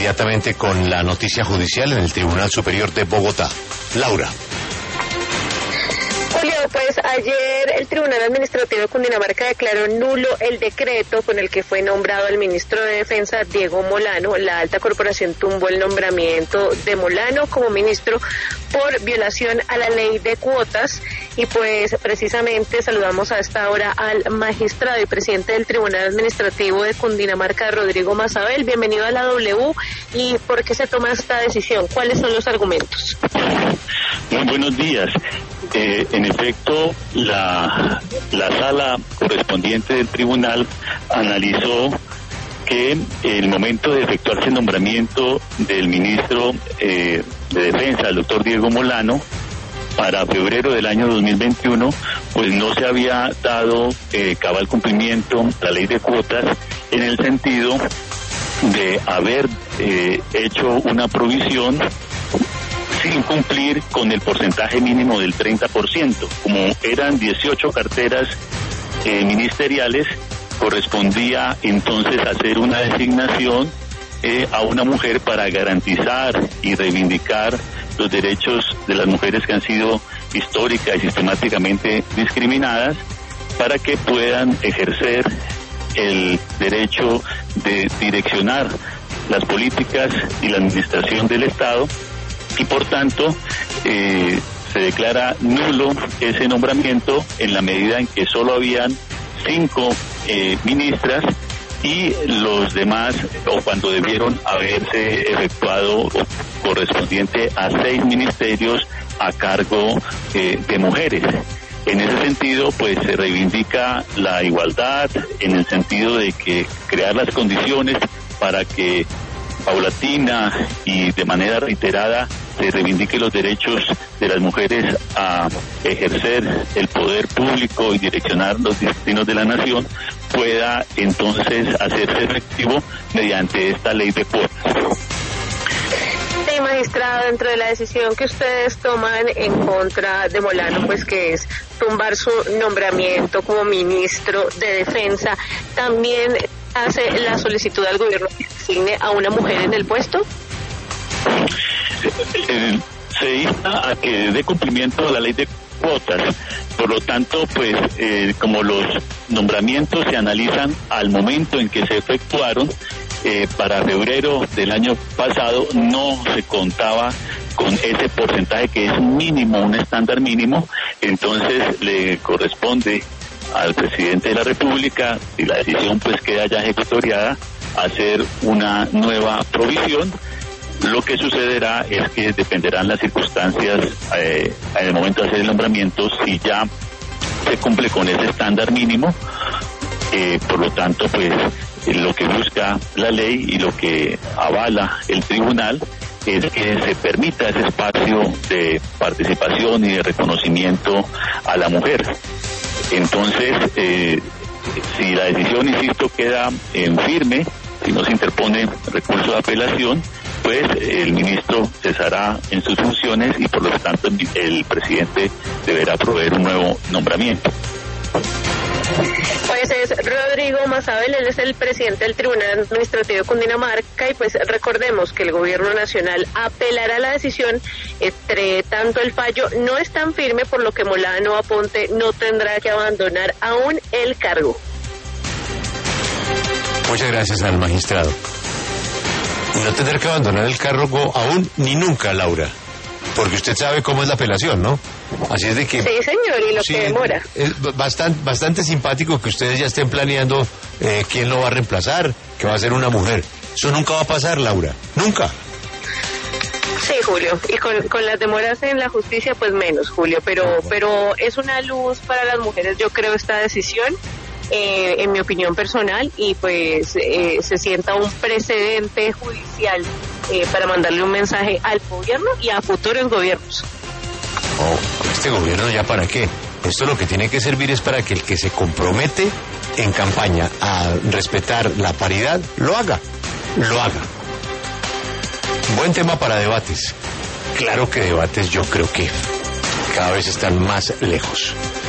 Inmediatamente con la noticia judicial en el Tribunal Superior de Bogotá. Laura. Julio, pues ayer el Tribunal Administrativo de Cundinamarca declaró nulo el decreto con el que fue nombrado el ministro de Defensa, Diego Molano. La alta corporación tumbó el nombramiento de Molano como ministro por violación a la ley de cuotas. Y pues precisamente saludamos a esta hora al magistrado y presidente del Tribunal Administrativo de Cundinamarca, Rodrigo Mazabel. Bienvenido a la W. ¿Y por qué se toma esta decisión? ¿Cuáles son los argumentos? Muy buenos días. En efecto, la sala correspondiente del tribunal analizó que el momento de efectuarse el nombramiento del ministro de Defensa, el doctor Diego Molano, para febrero del año 2021, pues no se había dado cabal cumplimiento a la ley de cuotas en el sentido de haber hecho una provisión sin cumplir con el porcentaje mínimo del 30%. Como eran 18 carteras ministeriales, correspondía entonces hacer una designación a una mujer para garantizar y reivindicar los derechos de las mujeres que han sido históricas y sistemáticamente discriminadas, para que puedan ejercer el derecho de direccionar las políticas y la administración del Estado. Y por tanto se declara nulo ese nombramiento en la medida en que solo habían 5 ministras y los demás, o cuando debieron haberse efectuado correspondiente a 6 ministerios a cargo de mujeres. En ese sentido, pues se reivindica la igualdad en el sentido de que crear las condiciones para que paulatina y de manera reiterada se reivindique los derechos de las mujeres a ejercer el poder público y direccionar los destinos de la nación, pueda entonces hacerse efectivo mediante esta ley de cuotas. Sí, magistrado, dentro de la decisión que ustedes toman en contra de Molano, pues que es tumbar su nombramiento como ministro de Defensa, ¿también hace la solicitud al gobierno que designe a una mujer en el puesto? Se insta a que dé cumplimiento a la ley de cuotas. Por lo tanto, pues como los nombramientos se analizan al momento en que se efectuaron, para febrero del año pasado no se contaba con ese porcentaje que es mínimo, un estándar mínimo. Entonces le corresponde al presidente de la República, si la decisión pues queda ya ejecutoriada, hacer una nueva provisión. Lo que sucederá es que dependerán las circunstancias en el momento de hacer el nombramiento, si ya se cumple con ese estándar mínimo. Por lo tanto, pues lo que busca la ley y lo que avala el tribunal es que se permita ese espacio de participación y de reconocimiento a la mujer. Entonces, si la decisión, insisto, queda en firme, si no se interpone recurso de apelación, pues el ministro cesará en sus funciones y por lo tanto el presidente deberá proveer un nuevo nombramiento. Pues es Rodrigo Mazabel, él es el presidente del Tribunal Administrativo de Cundinamarca, y pues recordemos que el gobierno nacional apelará a la decisión. Entre tanto, el fallo no es tan firme, por lo que Molano Aponte no tendrá que abandonar aún el cargo. Muchas gracias al magistrado. No tendrá que abandonar el cargo aún ni nunca, Laura, porque usted sabe cómo es la apelación, ¿no? Así es de que... Sí, señor, y lo sí, que demora. Es bastante simpático que ustedes ya estén planeando quién lo va a reemplazar, que va a ser una mujer. Eso nunca va a pasar, Laura, nunca. Sí, Julio, y con las demoras en la justicia, pues menos, Julio, pero es una luz para las mujeres, yo creo, esta decisión. En mi opinión personal, y pues se sienta un precedente judicial para mandarle un mensaje al gobierno y a futuros gobiernos. Este gobierno ya para qué. Esto lo que tiene que servir es para que el que se compromete en campaña a respetar la paridad lo haga. Buen tema para debates. Claro que debates yo creo que cada vez están más lejos.